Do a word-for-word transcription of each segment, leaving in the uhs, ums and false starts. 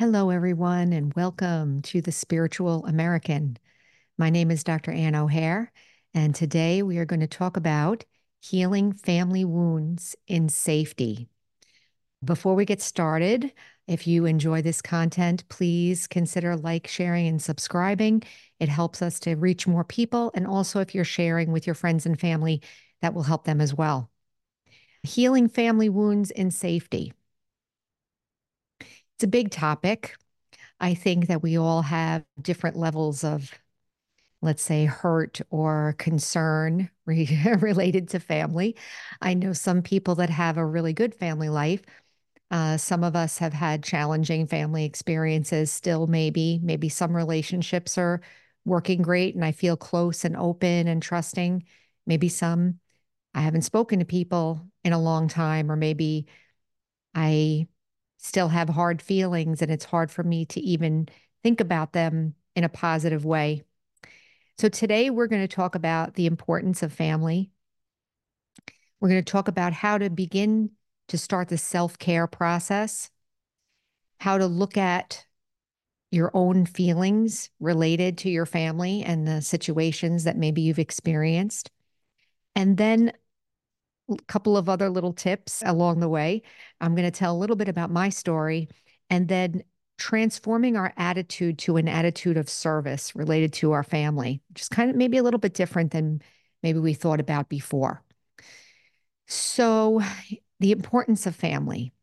Hello, everyone, and welcome to the Spiritual American. My name is Doctor Ann O'Hare, and today we are going to talk about healing family wounds in safety. Before we get started, if you enjoy this content, please consider like, sharing, and subscribing. It helps us to reach more people. And also, if you're sharing with your friends and family, that will help them as well. Healing family wounds in safety. It's a big topic. I think that we all have different levels of, let's say, hurt or concern re related to family. I know some people that have a really good family life. Uh, some of us have had challenging family experiences still, maybe. Maybe some relationships are working great and I feel close and open and trusting. Maybe some I haven't spoken to people in a long time, or maybe I still have hard feelings and it's hard for me to even think about them in a positive way. So, today we're going to talk about the importance of family. We're going to talk about how to begin to start the self care process, how to look at your own feelings related to your family and the situations that maybe you've experienced. And then a couple of other little tips along the way. I'm going to tell a little bit about my story and then transforming our attitude to an attitude of service related to our family, which is kind of maybe a little bit different than maybe we thought about before. So, the importance of family.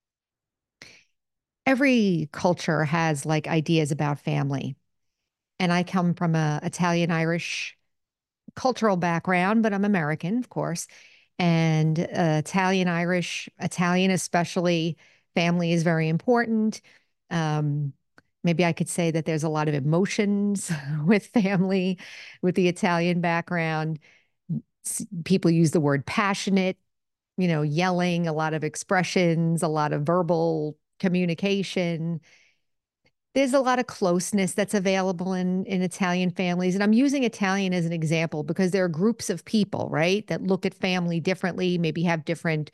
Every culture has like ideas about family. And I come from a Italian Irish cultural background, but I'm American, of course. And uh, Italian, Irish, Italian especially, family is very important. Um, maybe I could say that there's a lot of emotions with family, with the Italian background. People use the word passionate, you know, yelling, a lot of expressions, a lot of verbal communication. There's a lot of closeness that's available in in Italian families. And I'm using Italian as an example because there are groups of people, right, that look at family differently, maybe have different,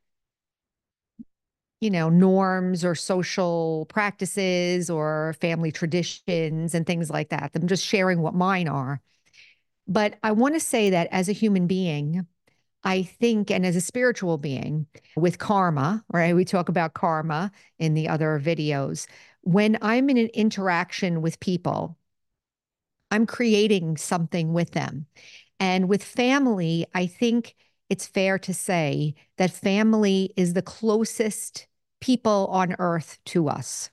you know, norms or social practices or family traditions and things like that. I'm just sharing what mine are. But I want to say that as a human being, I think, and as a spiritual being with karma, right? We talk about karma in the other videos. When I'm in an interaction with people, I'm creating something with them. And with family, I think it's fair to say that family is the closest people on earth to us.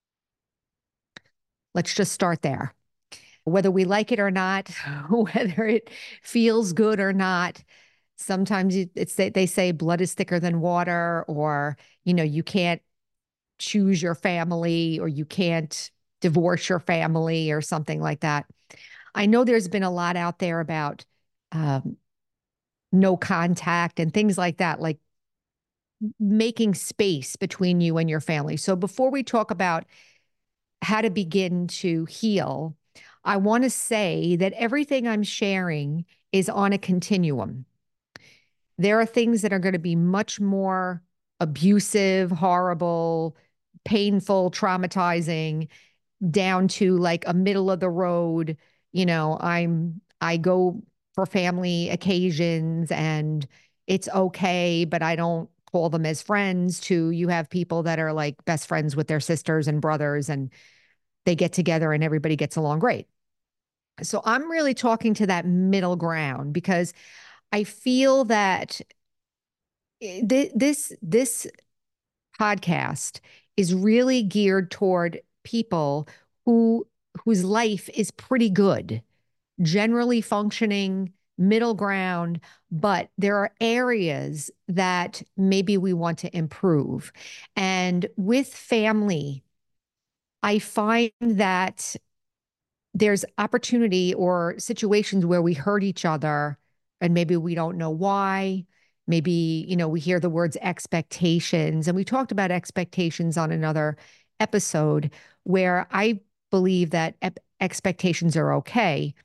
Let's just start there. Whether we like it or not, whether it feels good or not, sometimes it's they say blood is thicker than water, or you know, you can't choose your family, or you can't divorce your family, or something like that. I know there's been a lot out there about um, no contact and things like that, like making space between you and your family. So before we talk about how to begin to heal, I want to say that everything I'm sharing is on a continuum. There are things that are going to be much more abusive, horrible, painful, traumatizing, down to like a middle of the road, you know, I'm I go for family occasions and it's okay, but I don't call them as friends, to you have people that are like best friends with their sisters and brothers and they get together and everybody gets along great. So I'm really talking to that middle ground because I feel that th- this this podcast is really geared toward people who whose life is pretty good, generally functioning, middle ground, but there are areas that maybe we want to improve. And with family, I find that there's opportunity or situations where we hurt each other and maybe we don't know why. Maybe, you know, we hear the words expectations, and we talked about expectations on another episode where I believe that ep- expectations are okay.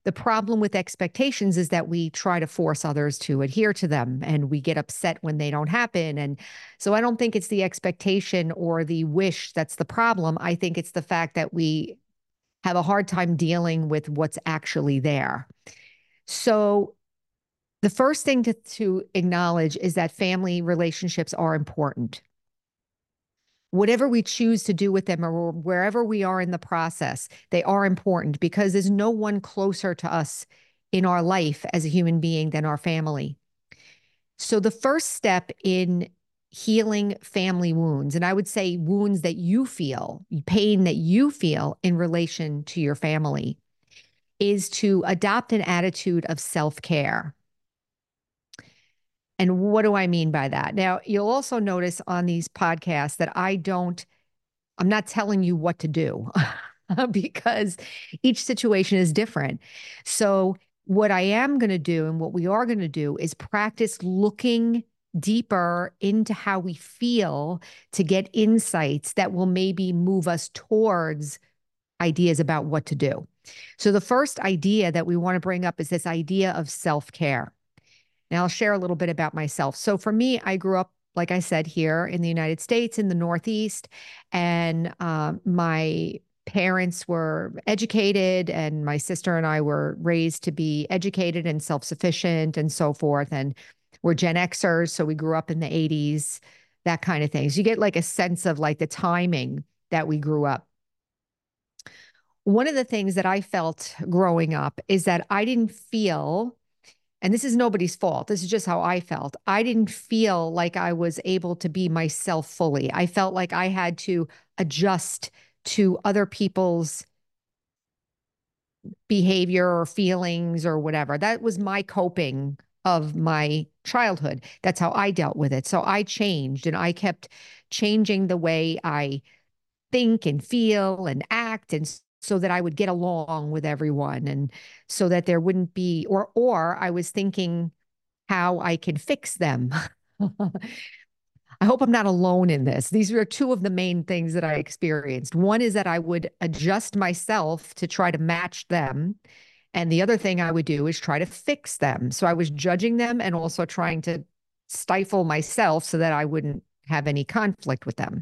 The problem with expectations is that we try to force others to adhere to them and we get upset when they don't happen. And so I don't think it's the expectation or the wish that's the problem. I think it's the fact that we have a hard time dealing with what's actually there. So the first thing to, to acknowledge is that family relationships are important. Whatever we choose to do with them or wherever we are in the process, they are important because there's no one closer to us in our life as a human being than our family. So the first step in healing family wounds, and I would say wounds that you feel, pain that you feel in relation to your family, is to adopt an attitude of self-care. And what do I mean by that? Now, you'll also notice on these podcasts that I don't, I'm not telling you what to do because each situation is different. So, what I am going to do and what we are going to do is practice looking deeper into how we feel to get insights that will maybe move us towards ideas about what to do. So, the first idea that we want to bring up is this idea of self care. Now, I'll share a little bit about myself. So, for me, I grew up, like I said, here in the United States, in the Northeast, and um, my parents were educated, and my sister and I were raised to be educated and self sufficient and so forth. And we're Gen Xers, so we grew up in the eighties, that kind of thing. So, you get like a sense of like the timing that we grew up. One of the things that I felt growing up is that I didn't feel, and this is nobody's fault, this is just how I felt. I didn't feel like I was able to be myself fully. I felt like I had to adjust to other people's behavior or feelings or whatever. That was my coping of my childhood. That's how I dealt with it. So I changed and I kept changing the way I think and feel and act, and so that I would get along with everyone, and so that there wouldn't be, or or I was thinking how I can fix them. I hope I'm not alone in this. These are two of the main things that I experienced. One is that I would adjust myself to try to match them. And the other thing I would do is try to fix them. So I was judging them and also trying to stifle myself so that I wouldn't have any conflict with them.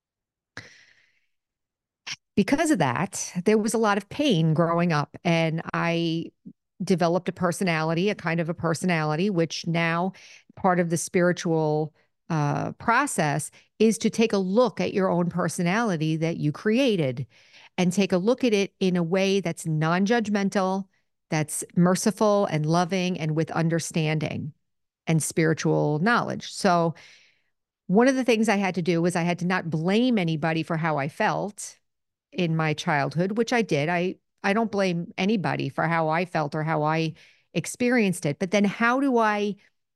Because of that, there was a lot of pain growing up, and I developed a personality, a kind of a personality, which now part of the spiritual uh, process is to take a look at your own personality that you created and take a look at it in a way that's non-judgmental, that's merciful and loving and with understanding and spiritual knowledge. So one of the things I had to do was I had to not blame anybody for how I felt in my childhood, which I did. I I don't blame anybody for how I felt or how I experienced it. But then how do I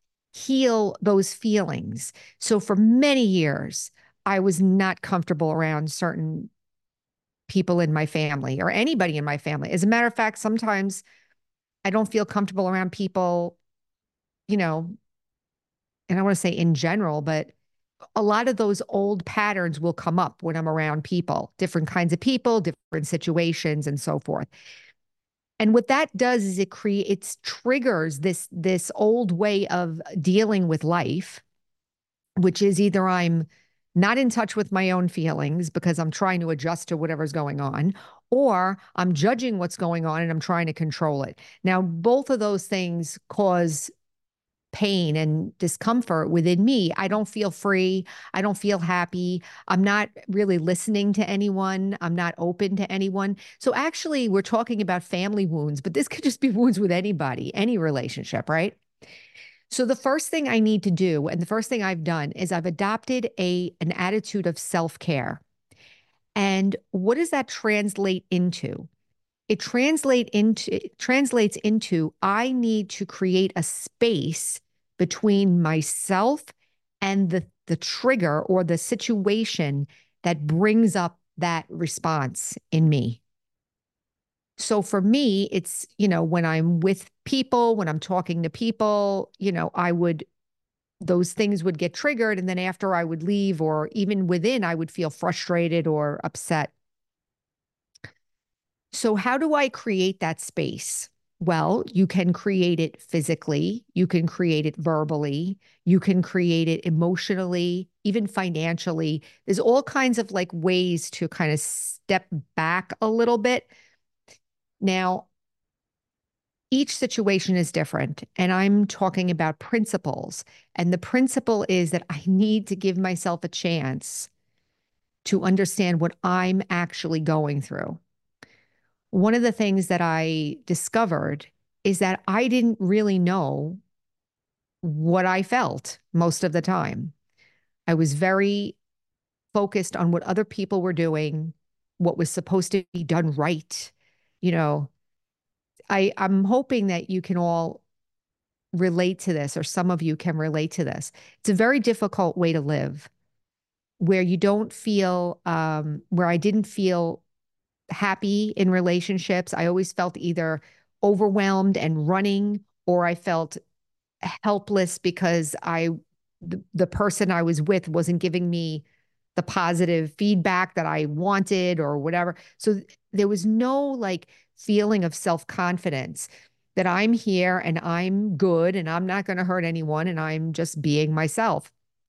heal those feelings? So for many years, I was not comfortable around certain people in my family or anybody in my family. As a matter of fact, sometimes I don't feel comfortable around people, you know, and I want to say in general, but a lot of those old patterns will come up when I'm around people, different kinds of people, different situations, and so forth. And what that does is it creates, it triggers this, this old way of dealing with life, which is either I'm not in touch with my own feelings because I'm trying to adjust to whatever's going on, or I'm judging what's going on and I'm trying to control it. Now, both of those things cause pain and discomfort within me. I don't feel free. I don't feel happy. I'm not really listening to anyone. I'm not open to anyone. So actually, we're talking about family wounds, but this could just be wounds with anybody, any relationship, right? So the first thing I need to do, and the first thing I've done, is I've adopted a an attitude of self-care. And what does that translate into? It translate into it translates into I need to create a space between myself and the the trigger or the situation that brings up that response in me. So for me, it's, you know, when I'm with people, when I'm talking to people, you know, I would, those things would get triggered. And then after I would leave, or even within, I would feel frustrated or upset. So how do I create that space? Well, you can create it physically, you can create it verbally, you can create it emotionally, even financially. There's all kinds of like ways to kind of step back a little bit. Now, each situation is different, and I'm talking about principles. And the principle is that I need to give myself a chance to understand what I'm actually going through. One of the things that I discovered is that I didn't really know what I felt most of the time. I was very focused on what other people were doing, what was supposed to be done right. You know, I, I'm hoping that you can all relate to this, or some of you can relate to this. It's a very difficult way to live where you don't feel, um, where I didn't feel happy in relationships. I always felt either overwhelmed and running, or I felt helpless because I the, the person I was with wasn't giving me the positive feedback that I wanted or whatever. So there was no like feeling of self-confidence that I'm here and I'm good and I'm not going to hurt anyone and I'm just being myself.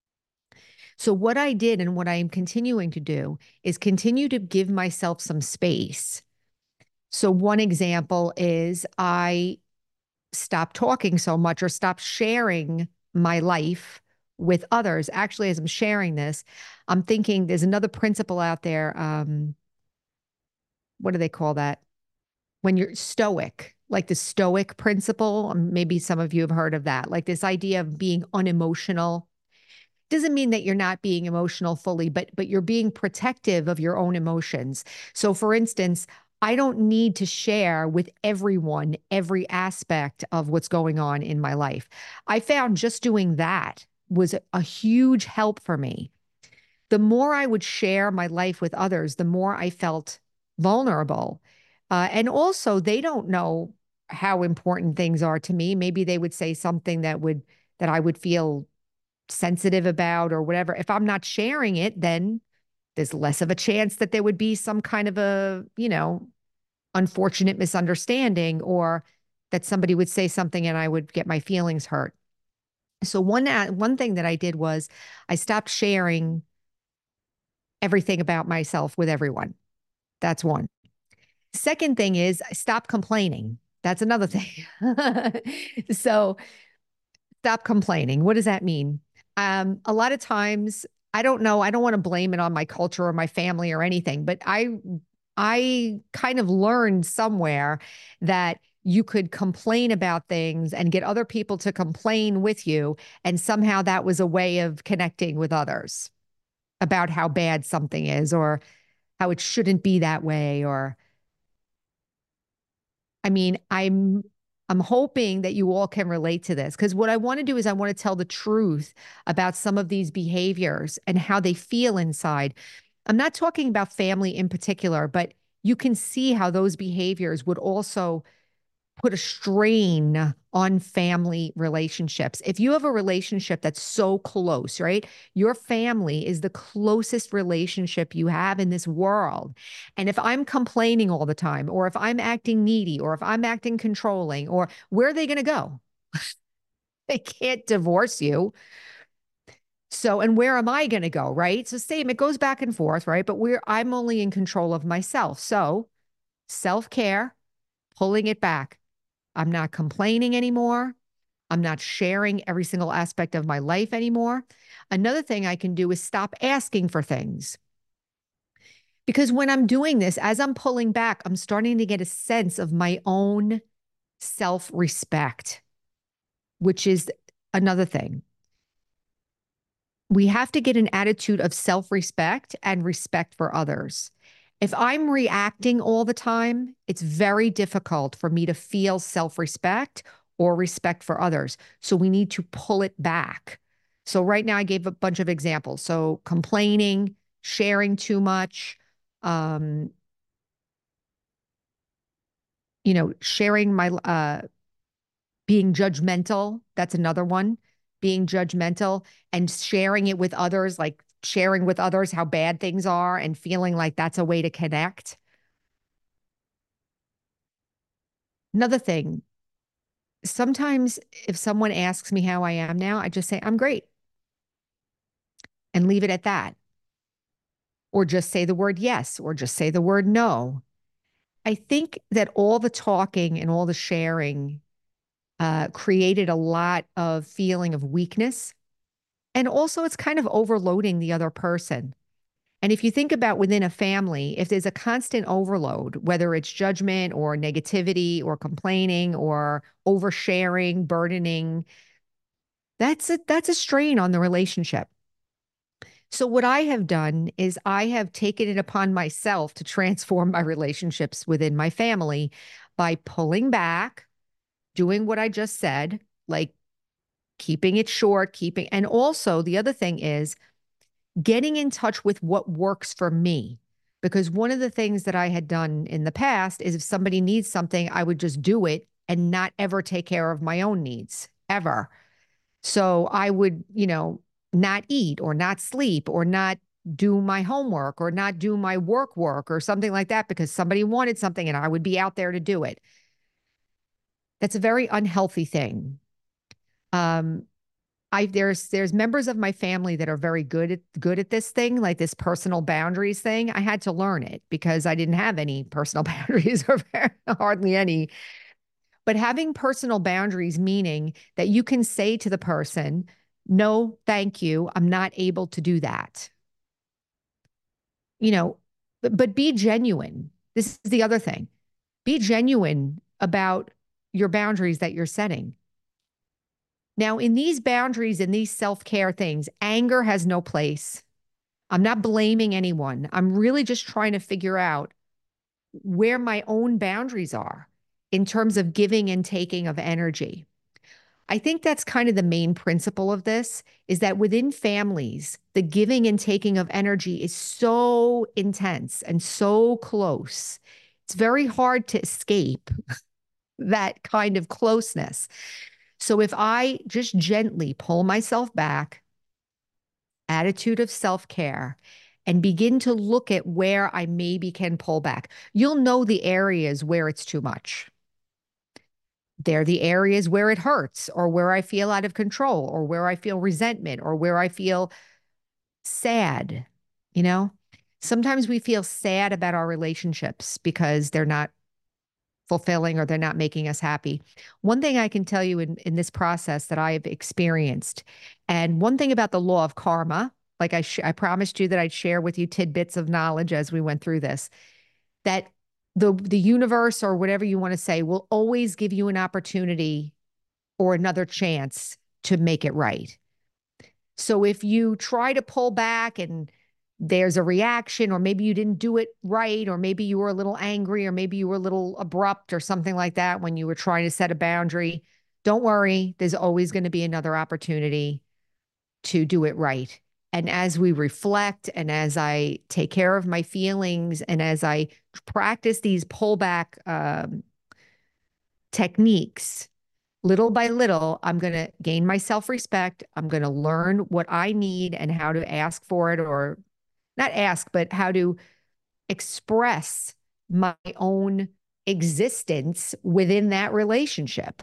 So what I did and what I am continuing to do is continue to give myself some space. So one example is I stop talking so much or stop sharing my life with others. Actually, as I'm sharing this, I'm thinking there's another principle out there. Um, what do they call that? When you're stoic, like the stoic principle. um, Maybe some of you have heard of that, like this idea of being unemotional. Doesn't mean that you're not being emotional fully, but but you're being protective of your own emotions. So for instance, I don't need to share with everyone every aspect of what's going on in my life. I found just doing that was a huge help for me. The more I would share my life with others, the more I felt vulnerable. Uh, and also, they don't know how important things are to me. Maybe they would say something that would that I would feel sensitive about or whatever. If I'm not sharing it, then there's less of a chance that there would be some kind of a, you know, unfortunate misunderstanding, or that somebody would say something and I would get my feelings hurt. So one one thing that I did was I stopped sharing everything about myself with everyone. That's one. Second thing is I stopped complaining. That's another thing. So stop complaining. What does that mean? Um, a lot of times, I don't know, I don't want to blame it on my culture or my family or anything, but I I kind of learned somewhere that you could complain about things and get other people to complain with you. And somehow that was a way of connecting with others about how bad something is or how it shouldn't be that way. Or, I mean, I'm I'm hoping that you all can relate to this, because what I want to do is I want to tell the truth about some of these behaviors and how they feel inside. I'm not talking about family in particular, but you can see how those behaviors would also put a strain on family relationships. If you have a relationship that's so close, right? Your family is the closest relationship you have in this world. And if I'm complaining all the time, or if I'm acting needy, or if I'm acting controlling, or where are they going to go? They can't divorce you. So, and where am I going to go, right? So same, it goes back and forth, right? But we're I'm only in control of myself. So, self-care, pulling it back. I'm not complaining anymore. I'm not sharing every single aspect of my life anymore. Another thing I can do is stop asking for things. Because when I'm doing this, as I'm pulling back, I'm starting to get a sense of my own self respect, which is another thing. We have to get an attitude of self respect and respect for others. If I'm reacting all the time, it's very difficult for me to feel self respect or respect for others. So we need to pull it back. So, right now, I gave a bunch of examples. So, complaining, sharing too much, um, you know, sharing my, uh, being judgmental. That's another one. Being judgmental and sharing it with others, like sharing with others how bad things are and feeling like that's a way to connect. Another thing, sometimes if someone asks me how I am now, I just say, I'm great and leave it at that. Or just say the word yes, or just say the word no. I think that all the talking and all the sharing uh, created a lot of feeling of weakness. And also, it's kind of overloading the other person. And if you think about within a family, if there's a constant overload, whether it's judgment or negativity or complaining or oversharing, burdening, that's a that's a strain on the relationship. So what I have done is I have taken it upon myself to transform my relationships within my family by pulling back, doing what I just said, like keeping it short, keeping, and also the other thing is getting in touch with what works for me. Because one of the things that I had done in the past is if somebody needs something, I would just do it and not ever take care of my own needs, ever. So I would, you know, not eat or not sleep or not do my homework or not do my work work or something like that because somebody wanted something and I would be out there to do it. That's a very unhealthy thing. Um, I there's there's members of my family that are very good at good at this thing, like this personal boundaries thing. I had to learn it because I didn't have any personal boundaries or hardly any. But having personal boundaries meaning that you can say to the person, "No, thank you. I'm not able to do that." You know, but, but be genuine. This is the other thing. Be genuine about your boundaries that you're setting. Now, in these boundaries and these self care things, anger has no place. I'm not blaming anyone. I'm really just trying to figure out where my own boundaries are in terms of giving and taking of energy. I think that's kind of the main principle of this is that within families, the giving and taking of energy is so intense and so close. It's very hard to escape that kind of closeness. So if I just gently pull myself back, attitude of self care, and begin to look at where I maybe can pull back, you'll know the areas where it's too much. They're the areas where it hurts, or where I feel out of control, or where I feel resentment, or where I feel sad. You know, sometimes we feel sad about our relationships because they're not fulfilling or they're not making us happy. One thing I can tell you in, in this process that I've experienced, and one thing about the law of karma, like I, sh- I promised you that I'd share with you tidbits of knowledge as we went through this, that the the universe or whatever you want to say will always give you an opportunity or another chance to make it right. So if you try to pull back and there's a reaction, or maybe you didn't do it right, or maybe you were a little angry, or maybe you were a little abrupt or something like that when you were trying to set a boundary, don't worry. There's always going to be another opportunity to do it right. And as we reflect and as I take care of my feelings and as I practice these pullback um, techniques, little by little, I'm going to gain my self respect. I'm going to learn what I need and how to ask for it, or not ask, but how to express my own existence within that relationship.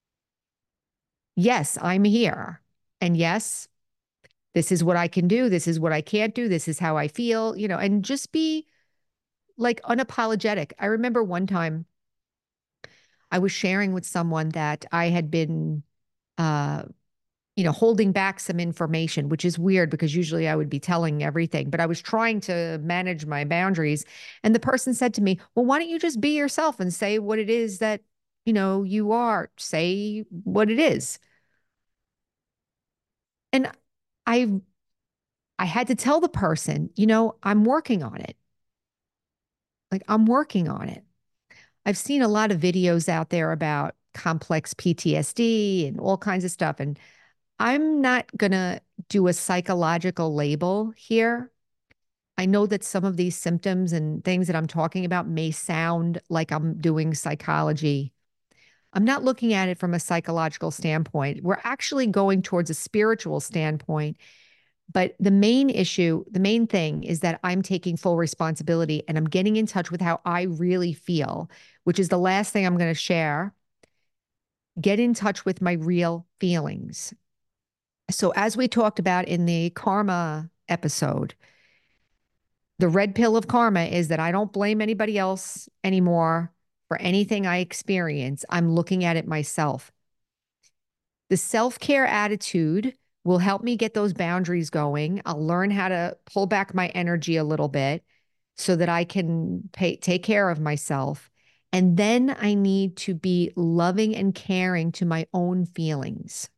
Yes, I'm here. And yes, this is what I can do. This is what I can't do. This is how I feel, you know, and just be like unapologetic. I remember one time I was sharing with someone that I had been, uh, you know, holding back some information, which is weird because usually I would be telling everything, but I was trying to manage my boundaries. And the person said to me, well, why don't you just be yourself and say what it is that, you know, you are, say what it is. And I, I had to tell the person, you know, I'm working on it. Like I'm working on it. I've seen a lot of videos out there about complex P T S D and all kinds of stuff. And I'm not going to do a psychological label here. I know that some of these symptoms and things that I'm talking about may sound like I'm doing psychology. I'm not looking at it from a psychological standpoint. We're actually going towards a spiritual standpoint But the main issue, the main thing is that I'm taking full responsibility and I'm getting in touch with how I really feel, which is the last thing I'm going to share. Get in touch with my real feelings. So, as we talked about in the karma episode, the red pill of karma is that I don't blame anybody else anymore for anything I experience. I'm looking at it myself. The self care attitude will help me get those boundaries going. I'll learn how to pull back my energy a little bit so that I can pay, take care of myself. And then I need to be loving and caring to my own feelings.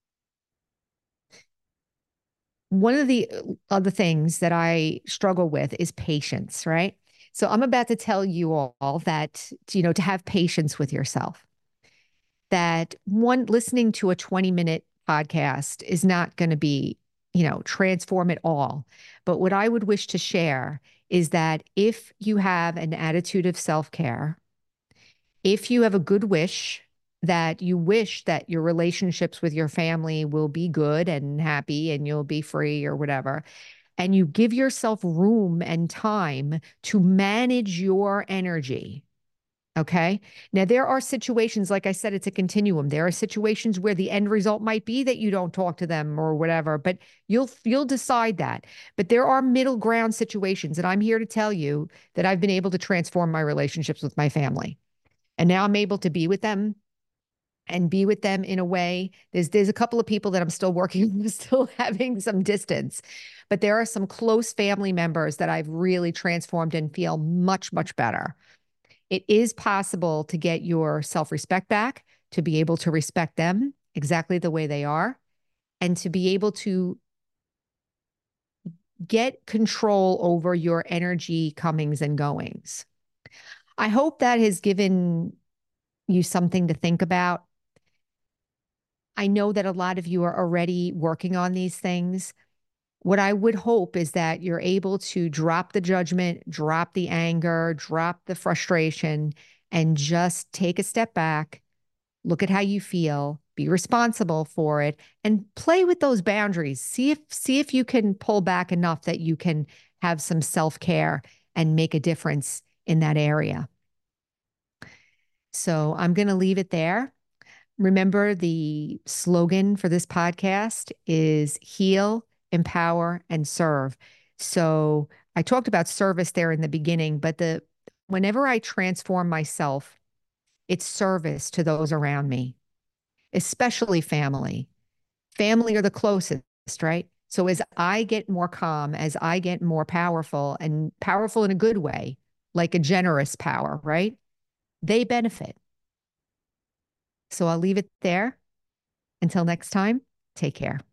One of the other things that I struggle with is patience, right? So I'm about to tell you all that, you know, to have patience with yourself. That one, listening to a twenty minute podcast is not going to be, you know, transform it all. But what I would wish to share is that if you have an attitude of self care, if you have a good wish, that you wish that your relationships with your family will be good and happy and you'll be free or whatever, and you give yourself room and time to manage your energy. Okay. Now, there are situations, like I said, it's a continuum. There are situations where the end result might be that you don't talk to them or whatever, but you'll you'll decide that. But there are middle ground situations, and I'm here to tell you that I've been able to transform my relationships with my family. And now I'm able to be with them and be with them in a way. There's there's a couple of people that I'm still working, still having some distance, but there are some close family members that I've really transformed and feel much, much better. It is possible to get your self-respect back, to be able to respect them exactly the way they are, and to be able to get control over your energy comings and goings. I hope that has given you something to think about. I know that a lot of you are already working on these things. What I would hope is that you're able to drop the judgment, drop the anger, drop the frustration, and just take a step back, look at how you feel, be responsible for it, and play with those boundaries. See if see if you can pull back enough that you can have some self-care and make a difference in that area. So I'm going to leave it there. Remember, the slogan for this podcast is heal, empower, and serve. So I talked about service there in the beginning, but the whenever I transform myself, it's service to those around me, especially family. Family are the closest, right? So as I get more calm, as I get more powerful and powerful in a good way, like a generous power, right? They benefit. So I'll leave it there. Until next time, take care.